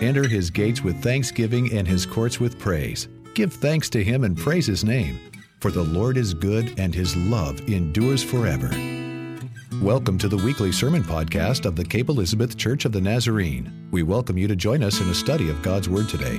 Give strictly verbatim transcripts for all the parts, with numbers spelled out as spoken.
Enter His gates with thanksgiving and His courts with praise. Give thanks to Him and praise His name. For the Lord is good and His love endures forever. Welcome to the weekly sermon podcast of the Cape Elizabeth Church of the Nazarene. We welcome you to join us in a study of God's Word today.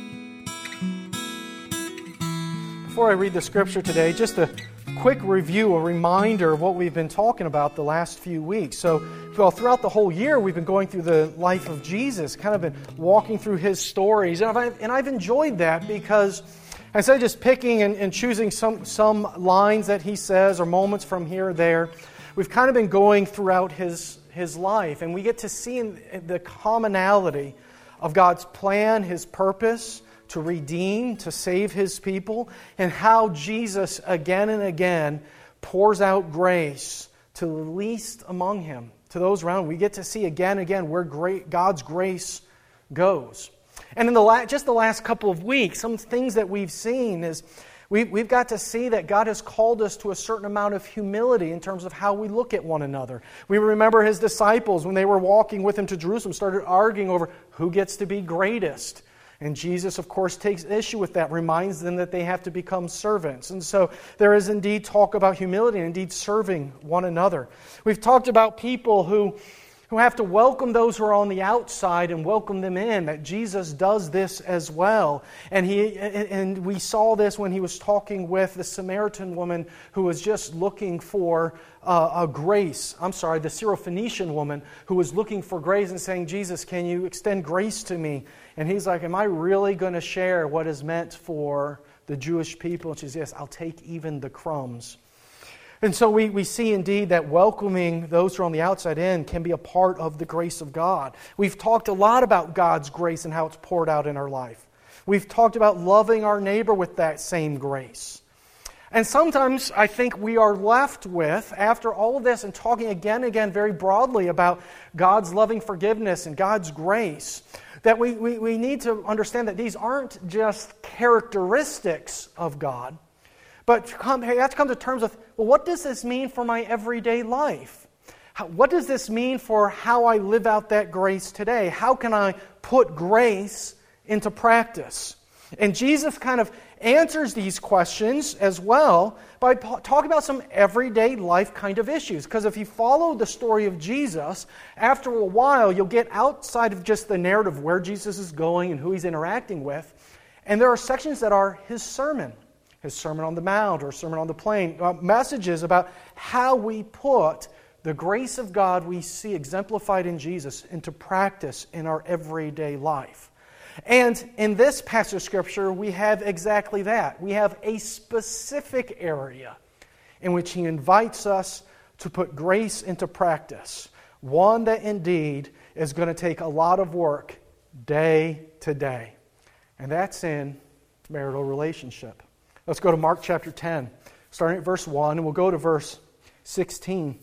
Before I read the scripture today, just a quick review, a reminder of what we've been talking about the last few weeks. So, well, throughout the whole year, we've been going through the life of Jesus, kind of been walking through His stories. And I've, and I've enjoyed that because instead of just picking and, and choosing some, some lines that He says or moments from here or there, we've kind of been going throughout His, his life. And we get to see the commonality of God's plan, His purpose, to redeem, to save His people, and how Jesus again and again pours out grace to the least among Him, to those around. We get to see again and again where great God's grace goes. And in the la- just the last couple of weeks, some things that we've seen is we, we've got to see that God has called us to a certain amount of humility in terms of how we look at one another. We remember His disciples, when they were walking with Him to Jerusalem, started arguing over who gets to be greatest. And Jesus, of course, takes issue with that, reminds them that they have to become servants. And so there is indeed talk about humility and indeed serving one another. We've talked about people who, who have to welcome those who are on the outside and welcome them in, that Jesus does this as well. And he and we saw this when He was talking with the Samaritan woman who was just looking for uh, a grace. I'm sorry, the Syrophoenician woman who was looking for grace and saying, Jesus, can you extend grace to me? And He's like, am I really going to share what is meant for the Jewish people? And she says, yes, I'll take even the crumbs. And so we, we see indeed that welcoming those who are on the outside in can be a part of the grace of God. We've talked a lot about God's grace and how it's poured out in our life. We've talked about loving our neighbor with that same grace. And sometimes I think we are left with, after all of this and talking again and again very broadly about God's loving forgiveness and God's grace, that we, we, we need to understand that these aren't just characteristics of God, but to come, you have to come to terms with, well, what does this mean for my everyday life? How, what does this mean for how I live out that grace today? How can I put grace into practice? And Jesus kind of answers these questions as well by talking about some everyday life kind of issues. Because if you follow the story of Jesus, after a while you'll get outside of just the narrative where Jesus is going and who He's interacting with. And there are sections that are His sermon, His Sermon on the Mount or Sermon on the Plain, uh, messages about how we put the grace of God we see exemplified in Jesus into practice in our everyday life. And in this passage of Scripture, we have exactly that. We have a specific area in which He invites us to put grace into practice. One that indeed is going to take a lot of work day to day. And that's in marital relationship. Let's go to Mark chapter ten, starting at verse one, and we'll go to verse sixteen.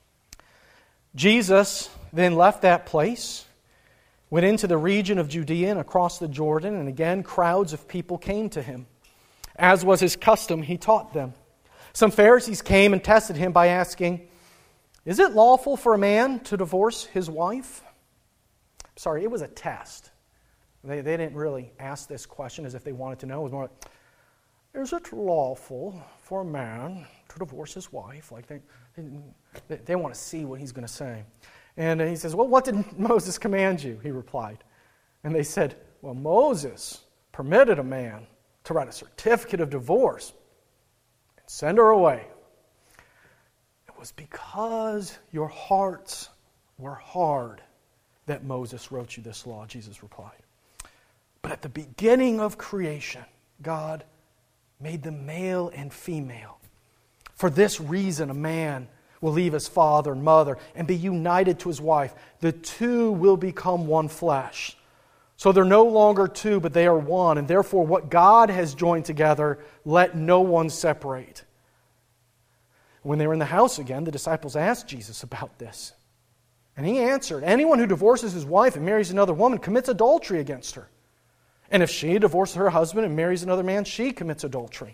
Jesus then left that place, went into the region of Judea and across the Jordan, and again crowds of people came to Him. As was His custom, He taught them. Some Pharisees came and tested Him by asking, is it lawful for a man to divorce his wife? Sorry, it was a test. They, they didn't really ask this question as if they wanted to know. It was more like, is it lawful for a man to divorce his wife? Like they, they, they want to see what He's going to say. And He says, well, what did Moses command you? He replied. And they said, well, Moses permitted a man to write a certificate of divorce and send her away. It was because your hearts were hard that Moses wrote you this law, Jesus replied. But at the beginning of creation, God made them male and female. For this reason, a man will leave his father and mother and be united to his wife. The two will become one flesh. So they're no longer two, but they are one. And therefore, what God has joined together, let no one separate. When they were in the house again, the disciples asked Jesus about this. And He answered, anyone who divorces his wife and marries another woman commits adultery against her. And if she divorces her husband and marries another man, she commits adultery.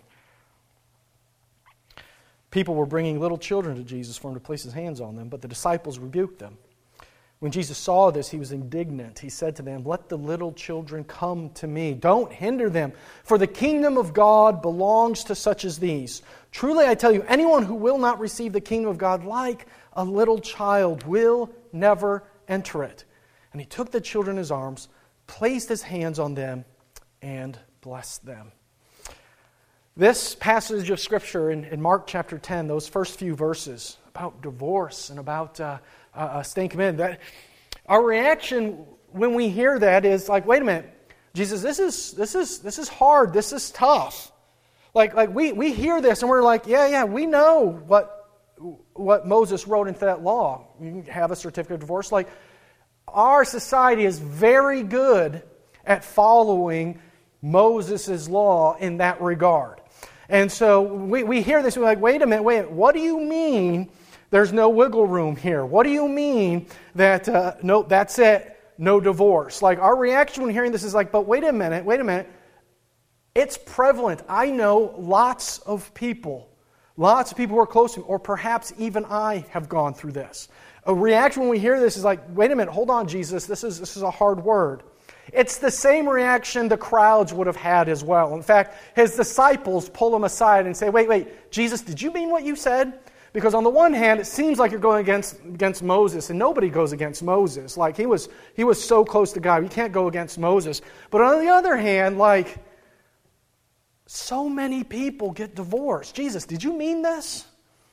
People were bringing little children to Jesus for Him to place His hands on them, but the disciples rebuked them. When Jesus saw this, he was indignant. He said to them, "Let the little children come to me. Don't hinder them, for the kingdom of God belongs to such as these. Truly I tell you, anyone who will not receive the kingdom of God like a little child will never enter it." And he took the children in his arms, placed his hands on them, and blessed them. This passage of Scripture in, in Mark chapter ten, those first few verses about divorce and about uh, uh, staying committed, that our reaction when we hear that is like, wait a minute, Jesus, this is this is this is hard, this is tough. Like like we, we hear this and we're like, yeah, yeah, we know what what Moses wrote into that law. You can have a certificate of divorce. Like, our society is very good at following Moses' law in that regard. And so we, we hear this, we're like, wait a minute, wait a minute, what do you mean there's no wiggle room here? What do you mean that, uh, no, that's it, no divorce? Like, our reaction when hearing this is like, but wait a minute, wait a minute, it's prevalent. I know lots of people, lots of people who are close to me, or perhaps even I have gone through this. A reaction when we hear this is like, wait a minute, hold on, Jesus, this is this is a hard word. It's the same reaction the crowds would have had as well. In fact, his disciples pull him aside and say, wait, wait, Jesus, did you mean what you said? Because on the one hand, it seems like you're going against against Moses, and nobody goes against Moses. Like, he was he was so close to God, you can't go against Moses. But on the other hand, like, so many people get divorced. Jesus, did you mean this?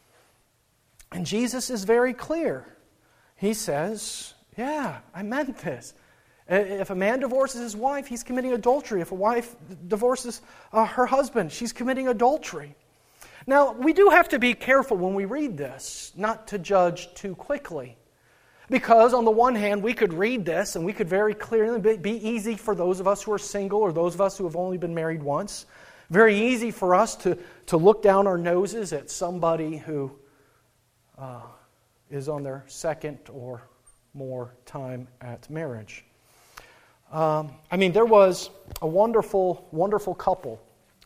And Jesus is very clear. He says, yeah, I meant this. If a man divorces his wife, he's committing adultery. If a wife divorces uh, her husband, she's committing adultery. Now, we do have to be careful when we read this, not to judge too quickly. Because on the one hand, we could read this and we could very clearly, be easy for those of us who are single or those of us who have only been married once, very easy for us to, to look down our noses at somebody who uh, is on their second or more time at marriage. Um, I mean, there was a wonderful, wonderful couple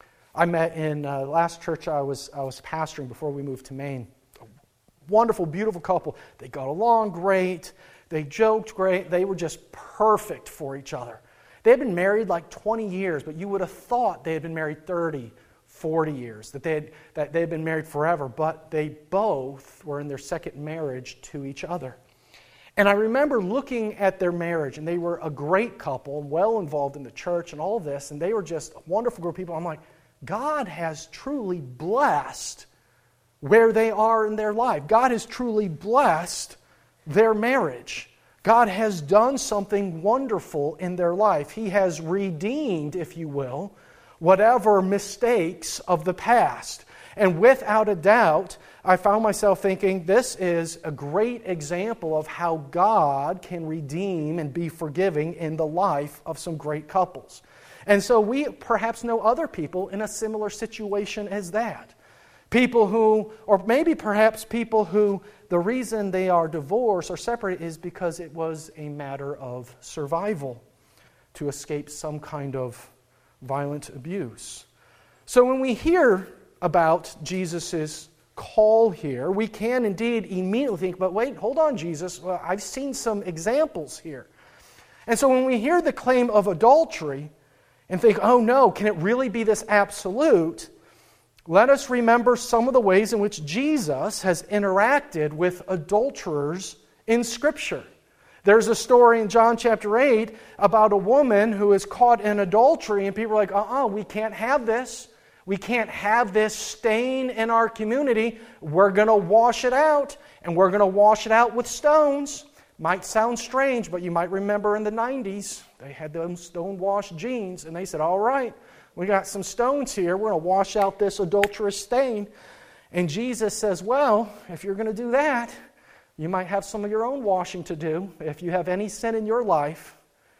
I met in uh, last church I was I was pastoring before we moved to Maine. A wonderful, beautiful couple. They got along great. They joked great. They were just perfect for each other. They had been married like twenty years, but you would have thought they had been married thirty, forty years, that they had, that they had been married forever. But they both were in their second marriage to each other. And I remember looking at their marriage, and they were a great couple, well involved in the church and all of this, and they were just a wonderful group of people. I'm like, God has truly blessed where they are in their life. God has truly blessed their marriage. God has done something wonderful in their life. He has redeemed, if you will, whatever mistakes of the past. And without a doubt, I found myself thinking, this is a great example of how God can redeem and be forgiving in the life of some great couples. And so we perhaps know other people in a similar situation as that. People who, or maybe perhaps people who, the reason they are divorced or separated is because it was a matter of survival to escape some kind of violent abuse. So when we hear about Jesus' call here, we can indeed immediately think, but wait, hold on, Jesus, well, I've seen some examples here. And so when we hear the claim of adultery and think, oh no, can it really be this absolute? Let us remember some of the ways in which Jesus has interacted with adulterers in Scripture. There's a story in John chapter eight about a woman who is caught in adultery, and people are like, uh-uh, we can't have this. We can't have this stain in our community. We're going to wash it out, and we're going to wash it out with stones. Might sound strange, but you might remember in the nineties, they had those stone-washed jeans, and they said, all right, we got some stones here. We're going to wash out this adulterous stain. And Jesus says, well, if you're going to do that, you might have some of your own washing to do. If you have any sin in your life,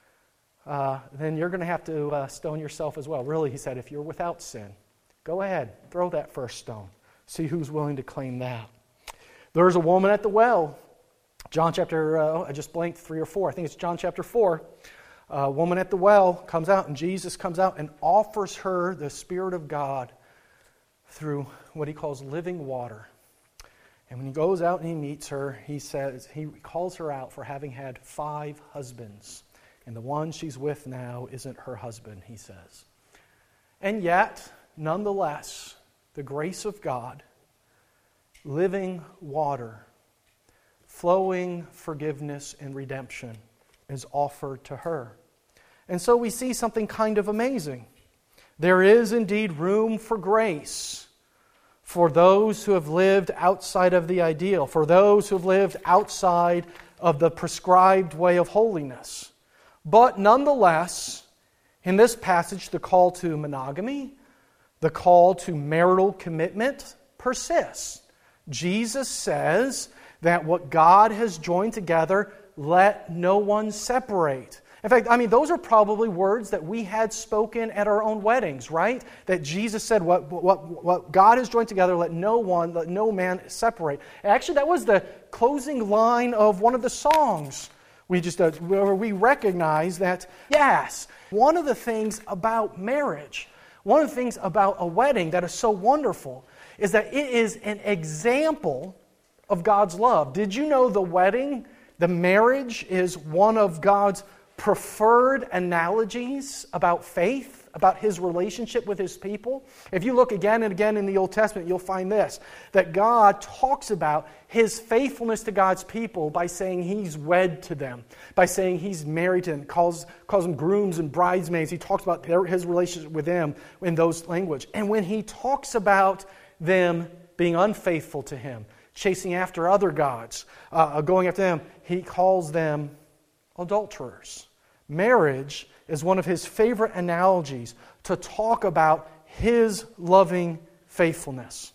uh, then you're going to have to uh, stone yourself as well. Really, he said, if you're without sin, go ahead, throw that first stone. See who's willing to claim that. There's a woman at the well. John chapter, uh, I just blanked three or four. I think it's John chapter four. A woman at the well comes out, and Jesus comes out and offers her the Spirit of God through what he calls living water. And when he goes out and he meets her, he says, he calls her out for having had five husbands. And the one she's with now isn't her husband, he says. And yet, nonetheless, the grace of God, living water, flowing forgiveness and redemption is offered to her. And so we see something kind of amazing. There is indeed room for grace for those who have lived outside of the ideal, for those who have lived outside of the prescribed way of holiness. But nonetheless, in this passage, the call to monogamy, the call to marital commitment persists. Jesus says that what God has joined together, let no one separate. In fact, I mean, those are probably words that we had spoken at our own weddings, right? That Jesus said, what, what, what God has joined together, let no one, let no man separate. Actually, that was the closing line of one of the songs. We just, uh, where we recognize that, yes, one of the things about marriage, one of the things about a wedding that is so wonderful is that it is an example of God's love. Did you know the wedding, the marriage, is one of God's preferred analogies about faith, about His relationship with His people? If you look again and again in the Old Testament, you'll find this, that God talks about His faithfulness to God's people by saying He's wed to them, by saying He's married to them, calls, calls them grooms and bridesmaids. He talks about their, His relationship with them in those language. And when He talks about them being unfaithful to Him, chasing after other gods, uh, going after them, He calls them adulterers. Marriage is one of His favorite analogies to talk about His loving faithfulness.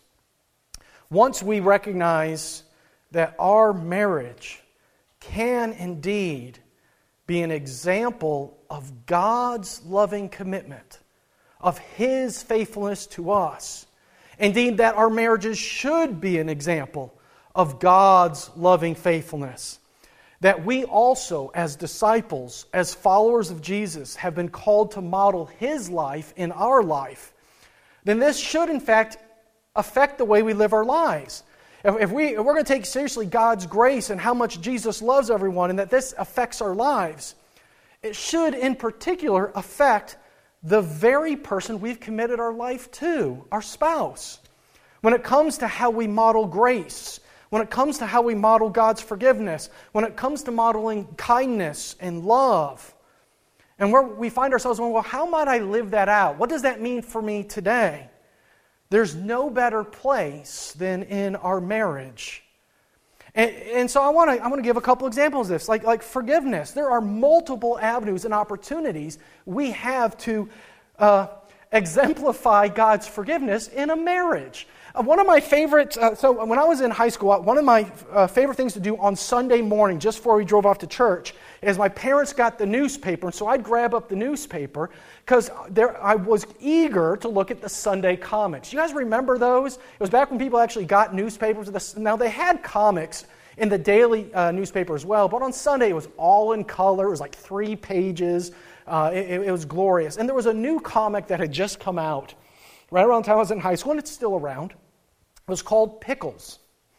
Once we recognize that our marriage can indeed be an example of God's loving commitment, of His faithfulness to us, indeed that our marriages should be an example of God's loving faithfulness, that we also, as disciples, as followers of Jesus, have been called to model His life in our life, then this should, in fact, affect the way we live our lives. If, if, we, if we're going to take seriously God's grace and how much Jesus loves everyone and that this affects our lives, it should, in particular, affect the very person we've committed our life to, our spouse. When it comes to how we model grace, when it comes to how we model God's forgiveness, when it comes to modeling kindness and love, and where we find ourselves going, well, how might I live that out? What does that mean for me today? There's no better place than in our marriage. And, and so I want to I want to give a couple examples of this, like, like forgiveness. There are multiple avenues and opportunities we have to uh, exemplify God's forgiveness in a marriage. Uh, one of my favorites, uh, so when I was in high school, one of my uh, favorite things to do on Sunday morning, just before we drove off to church, is my parents got the newspaper, and so I'd grab up the newspaper, because there I was eager to look at the Sunday comics. You guys remember those? It was back when people actually got newspapers. Now, they had comics in the daily uh, newspaper as well, but on Sunday it was all in color. It was like three pages. Uh, it, it was glorious. And there was a new comic that had just come out right around the time I was in high school, and it's still around. It was called Pickles.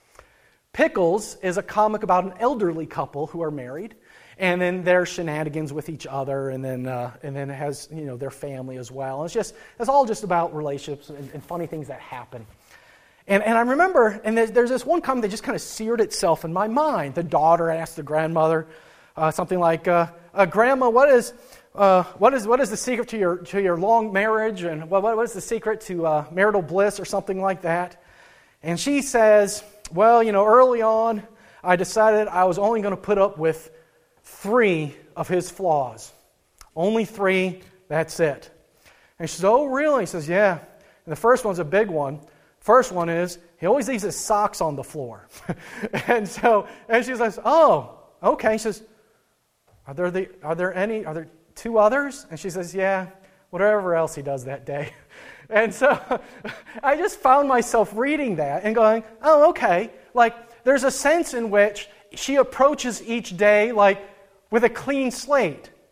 Pickles is a comic about an elderly couple who are married, and then their shenanigans with each other, and then uh, and then it has, you know, their family as well. And it's just it's all just about relationships and, and funny things that happen. And and I remember, and there's, there's this one comic that just kind of seared itself in my mind. The daughter asked the grandmother uh, something like, uh, uh, "Grandma, what is uh, what is what is the secret to your to your long marriage, and what what is the secret to uh, marital bliss, or something like that?" And she says, "Well, you know, early on, I decided I was only going to put up with three of his flaws. Only three, that's it." And she says, "Oh, really?" He says, "Yeah." And the first one's a big one. First one is, he always leaves his socks on the floor. and so, and she says, "Oh, okay." She says, Are there the are there any, are there two others? And she says, "Yeah, whatever else he does that day." And so I just found myself reading that and going, oh, okay. Like, there's a sense in which she approaches each day like with a clean slate.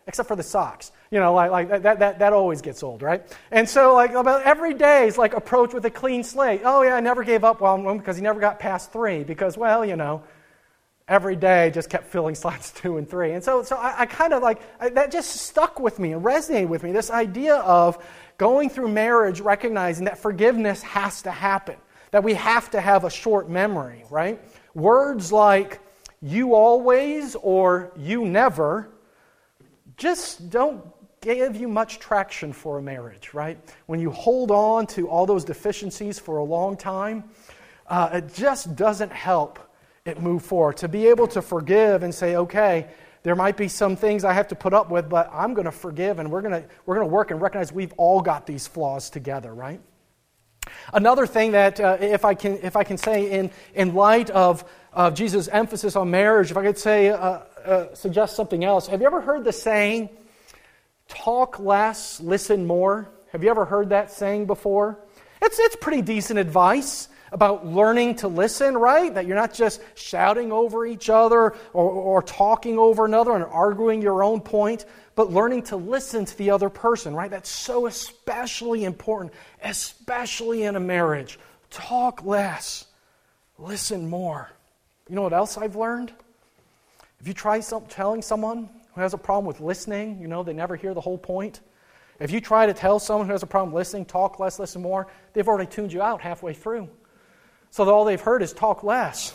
except for the socks. You know, like, like that, that, that always gets old, right? And so like about every day is like approach with a clean slate. Oh yeah, I never gave up well because he never got past three because, well, you know, every day just kept filling slots two and three. And so so I, I kind of like, I, that just stuck with me and resonated with me, this idea of going through marriage recognizing that forgiveness has to happen, that we have to have a short memory, right? Words like you always or you never just don't give you much traction for a marriage, right? When you hold on to all those deficiencies for a long time, uh, it just doesn't help it move forward. To be able to forgive and say, okay, there might be some things I have to put up with, but I'm going to forgive and we're going to we're going to work and recognize we've all got these flaws together, right? Another thing that, uh, if I can if I can say in, in light of, of Jesus' emphasis on marriage, if I could say, uh, uh, suggest something else. Have you ever heard the saying, talk less, listen more? Have you ever heard that saying before? It's it's pretty decent advice about learning to listen, right? That you're not just shouting over each other or, or talking over another and arguing your own point, but learning to listen to the other person, right? That's so especially important, especially in a marriage. Talk less, listen more. You know what else I've learned? If you try some, telling someone who has a problem with listening, you know, they never hear the whole point. If you try to tell someone who has a problem listening, talk less, listen more, they've already tuned you out halfway through. So that all they've heard is talk less.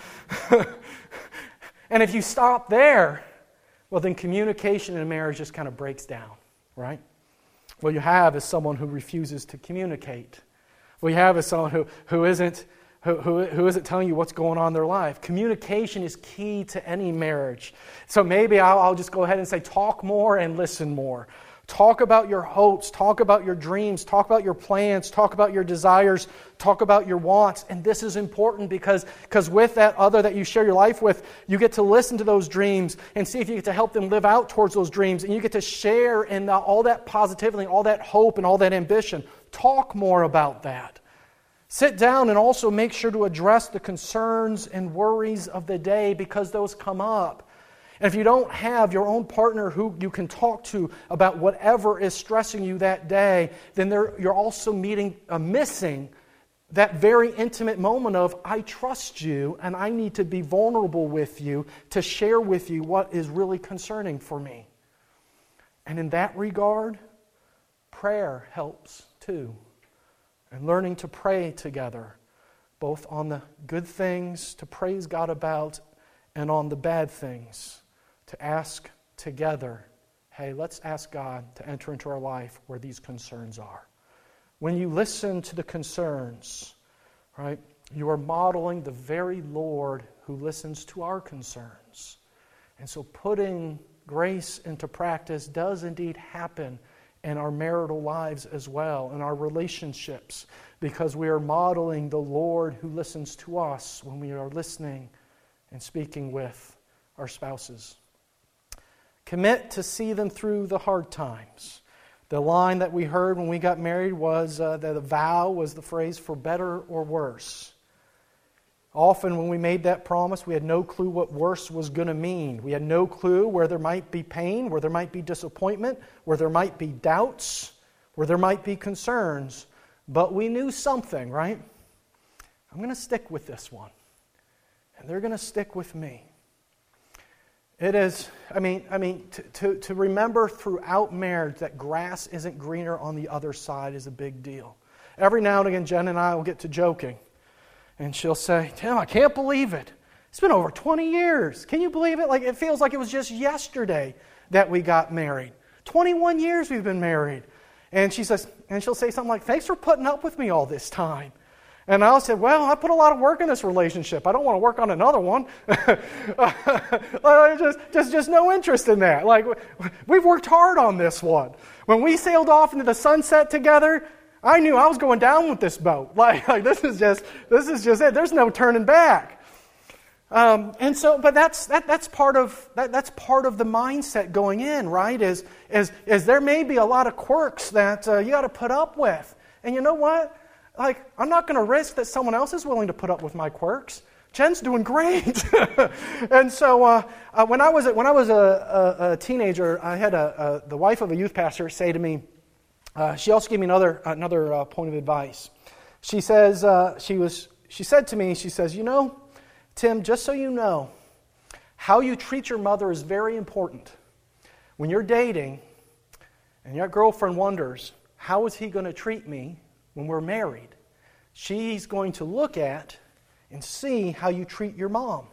And if you stop there, well, then communication in a marriage just kind of breaks down, right? What you have is someone who refuses to communicate. What you have is someone who, who isn't who, who, who isn't telling you what's going on in their life. Communication is key to any marriage. So maybe I'll, I'll just go ahead and say talk more and listen more. Talk about your hopes, talk about your dreams, talk about your plans, talk about your desires, talk about your wants. And this is important because, because with that other that you share your life with, you get to listen to those dreams and see if you get to help them live out towards those dreams. And you get to share in the, all that positivity, all that hope and all that ambition. Talk more about that. Sit down and also make sure to address the concerns and worries of the day because those come up. And if you don't have your own partner who you can talk to about whatever is stressing you that day, then you're also meeting, uh, missing that very intimate moment of, I trust you and I need to be vulnerable with you to share with you what is really concerning for me. And in that regard, prayer helps too. And learning to pray together, both on the good things to praise God about and on the bad things. To ask together, hey, let's ask God to enter into our life where these concerns are. When you listen to the concerns, right, you are modeling the very Lord who listens to our concerns. And so putting grace into practice does indeed happen in our marital lives as well, in our relationships, because we are modeling the Lord who listens to us when we are listening and speaking with our spouses. Commit to see them through the hard times. The line that we heard when we got married was uh, that the vow was the phrase for better or worse. Often when we made that promise, we had no clue what worse was going to mean. We had no clue where there might be pain, where there might be disappointment, where there might be doubts, where there might be concerns. But we knew something, right? I'm going to stick with this one. And they're going to stick with me. It is, I mean, I mean, to, to, to remember throughout marriage that grass isn't greener on the other side is a big deal. Every now and again, Jen and I will get to joking. And she'll say, Tim, I can't believe it. It's been over twenty years. Can you believe it? Like, it feels like it was just yesterday that we got married. twenty-one years we've been married. And she says, and she'll say something like, thanks for putting up with me all this time. And I'll say, well, I put a lot of work in this relationship. I don't want to work on another one. just, just, just no interest in that. Like, we've worked hard on this one. When we sailed off into the sunset together, I knew I was going down with this boat. Like, like this is just, this is just it. There's no turning back. Um, and so, but that's that, that's part of that, that's part of the mindset going in, right? Is is is there may be a lot of quirks that uh, you got to put up with, and you know what? Like, I'm not going to risk that someone else is willing to put up with my quirks. Jen's doing great. And so uh, uh, when I was, when I was a, a, a teenager, I had a, a, the wife of a youth pastor say to me, uh, she also gave me another, another uh, point of advice. She says, uh, she was, she said to me, she says, you know, Tim, just so you know, how you treat your mother is very important. When you're dating and your girlfriend wonders, how is he going to treat me when we're married? She's going to look at and see how you treat your mom.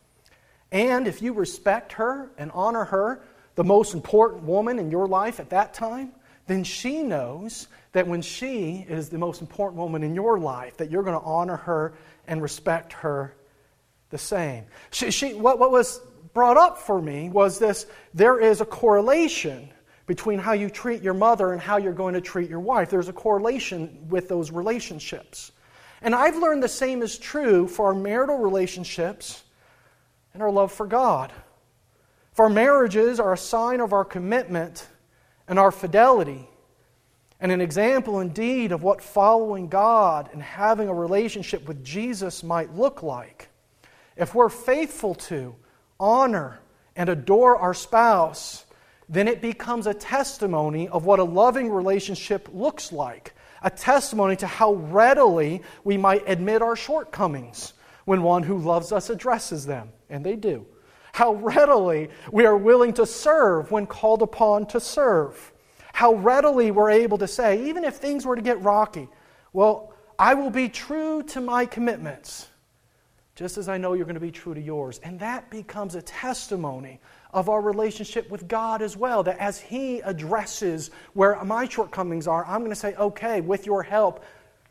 And if you respect her and honor her, the most important woman in your life at that time, then she knows that when she is the most important woman in your life, that you're going to honor her and respect her the same. She, she, what, what was brought up for me was this: there is a correlation between how you treat your mother and how you're going to treat your wife. There's a correlation with those relationships. And I've learned the same is true for our marital relationships and our love for God. For our marriages are a sign of our commitment and our fidelity, and an example indeed of what following God and having a relationship with Jesus might look like. If we're faithful to, honor, and adore our spouse, then it becomes a testimony of what a loving relationship looks like. A testimony to how readily we might admit our shortcomings when one who loves us addresses them, and they do. How readily we are willing to serve when called upon to serve. How readily we're able to say, even if things were to get rocky, well, I will be true to my commitments, just as I know you're going to be true to yours. And that becomes a testimony of our relationship with God as well, that as He addresses where my shortcomings are, I'm going to say, okay, with your help,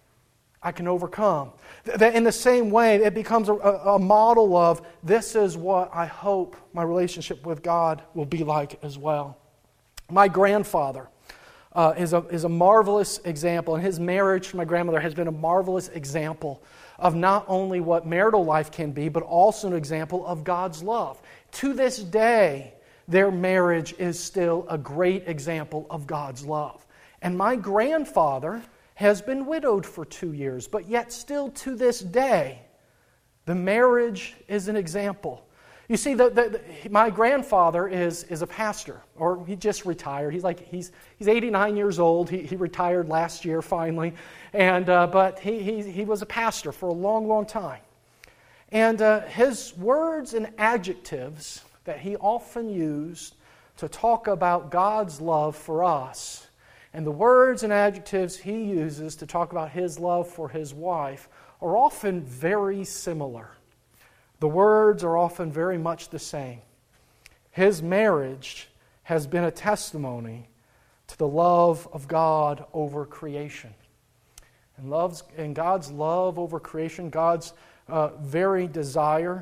I can overcome. That in the same way, it becomes a, a model of, this is what I hope my relationship with God will be like as well. My grandfather uh, is, a, is a marvelous example, and his marriage to my grandmother has been a marvelous example of not only what marital life can be, but also an example of God's love. To this day, their marriage is still a great example of God's love. And my grandfather has been widowed for two years, but yet still to this day, the marriage is an example. You see, the, the, the, my grandfather is, is a pastor, or he just retired. He's like he's he's eighty-nine years old. He he retired last year finally, and uh, but he, he he was a pastor for a long, long time. And uh, his words and adjectives that he often used to talk about God's love for us, and the words and adjectives he uses to talk about His love for His wife, are often very similar. The words are often very much the same. His marriage has been a testimony to the love of God over creation. And, loves, and God's love over creation, God's uh, very desire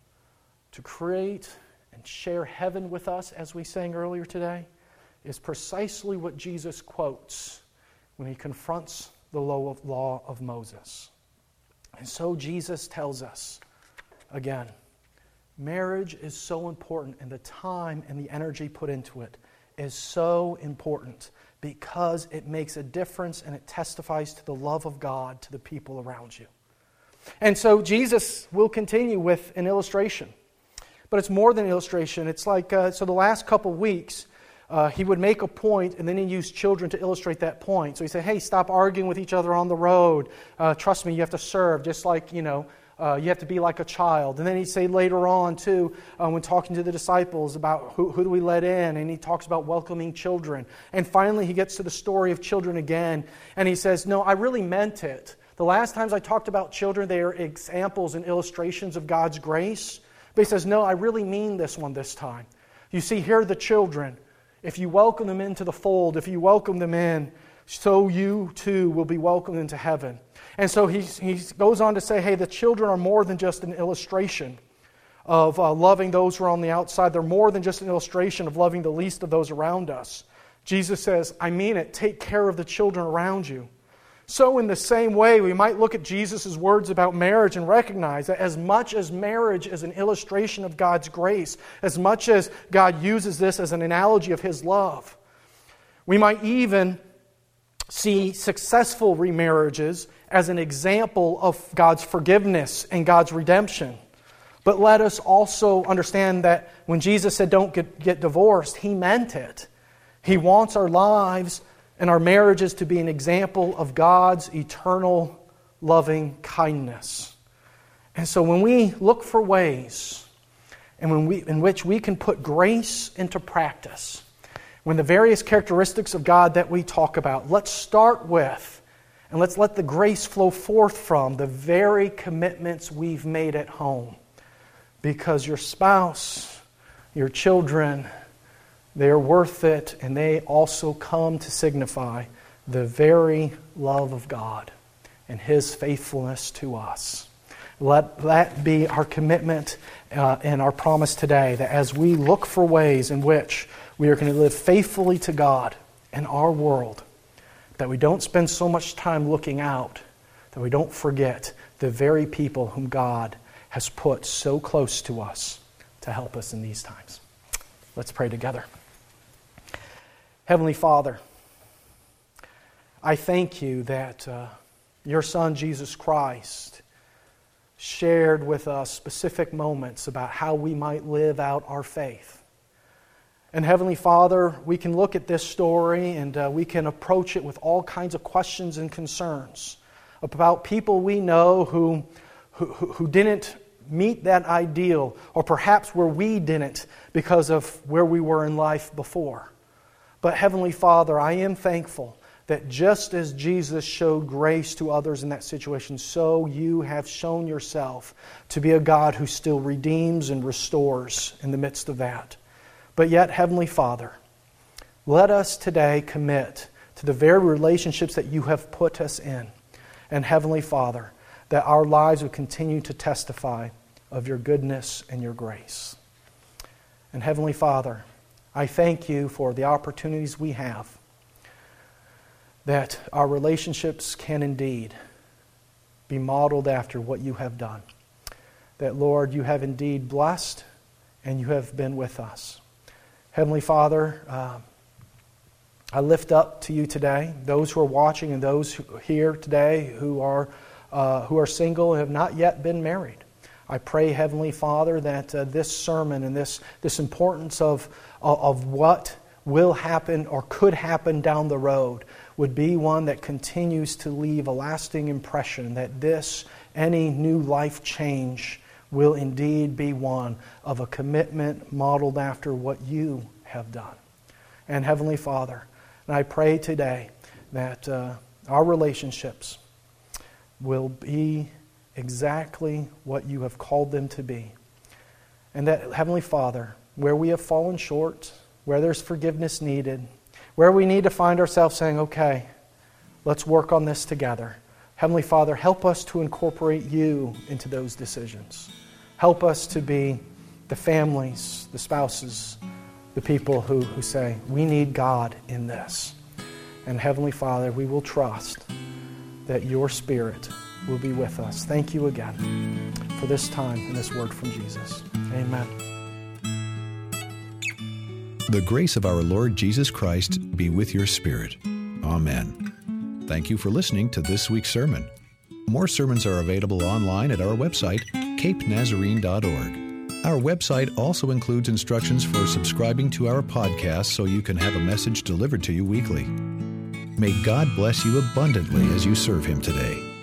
to create and share heaven with us, as we sang earlier today, is precisely what Jesus quotes when He confronts the law of Moses. And so Jesus tells us, again, marriage is so important, and the time and the energy put into it is so important because it makes a difference and it testifies to the love of God to the people around you. And so Jesus will continue with an illustration. But it's more than an illustration. It's like, uh, so the last couple weeks, uh, he would make a point and then he'd use children to illustrate that point. So he'd say, hey, stop arguing with each other on the road. Uh, trust me, you have to serve, just like, you know, Uh, you have to be like a child. And then he'd say later on, too, uh, when talking to the disciples about who, who do we let in, and he talks about welcoming children. And finally, he gets to the story of children again, and he says, no, I really meant it. The last times I talked about children, they are examples and illustrations of God's grace. But he says, no, I really mean this one this time. You see, here are the children. If you welcome them into the fold, if you welcome them in, so you, too, will be welcomed into heaven. And so he, he goes on to say, hey, the children are more than just an illustration of uh, loving those who are on the outside. They're more than just an illustration of loving the least of those around us. Jesus says, I mean it, take care of the children around you. So in the same way, we might look at Jesus' words about marriage and recognize that as much as marriage is an illustration of God's grace, as much as God uses this as an analogy of His love, we might even see successful remarriages as an example of God's forgiveness and God's redemption. But let us also understand that when Jesus said don't get, get divorced, He meant it. He wants our lives and our marriages to be an example of God's eternal loving kindness. And so when we look for ways and when we, in which we can put grace into practice, when the various characteristics of God that we talk about, let's start with and let's let the grace flow forth from the very commitments we've made at home. Because your spouse, your children, they're worth it, and they also come to signify the very love of God and His faithfulness to us. Let that be our commitment uh, and our promise today, that as we look for ways in which we are going to live faithfully to God in our world, that we don't spend so much time looking out, that we don't forget the very people whom God has put so close to us to help us in these times. Let's pray together. Heavenly Father, I thank You that uh, Your Son, Jesus Christ, shared with us specific moments about how we might live out our faith. And Heavenly Father, we can look at this story and uh, we can approach it with all kinds of questions and concerns about people we know who, who, who didn't meet that ideal, or perhaps where we didn't because of where we were in life before. But Heavenly Father, I am thankful that just as Jesus showed grace to others in that situation, so You have shown Yourself to be a God who still redeems and restores in the midst of that. But yet, Heavenly Father, let us today commit to the very relationships that You have put us in. And Heavenly Father, that our lives would continue to testify of Your goodness and Your grace. And Heavenly Father, I thank You for the opportunities we have, that our relationships can indeed be modeled after what You have done. That, Lord, You have indeed blessed and You have been with us. Heavenly Father, uh, I lift up to You today those who are watching and those who are here today who are Uh, who are single and have not yet been married. I pray, Heavenly Father, that uh, this sermon and this, this importance of, of, of what will happen or could happen down the road would be one that continues to leave a lasting impression, that this, any new life change, will indeed be one of a commitment modeled after what You have done. And Heavenly Father, and I pray today that uh, our relationships will be exactly what You have called them to be. And that, Heavenly Father, where we have fallen short, where there's forgiveness needed, where we need to find ourselves saying, okay, let's work on this together. Heavenly Father, help us to incorporate You into those decisions. Help us to be the families, the spouses, the people who, who say, we need God in this. And Heavenly Father, we will trust that Your Spirit will be with us. Thank You again for this time and this word from Jesus. Amen. The grace of our Lord Jesus Christ be with your spirit. Amen. Thank you for listening to this week's sermon. More sermons are available online at our website, cape nazarene dot org. Our website also includes instructions for subscribing to our podcast so you can have a message delivered to you weekly. May God bless you abundantly as you serve Him today.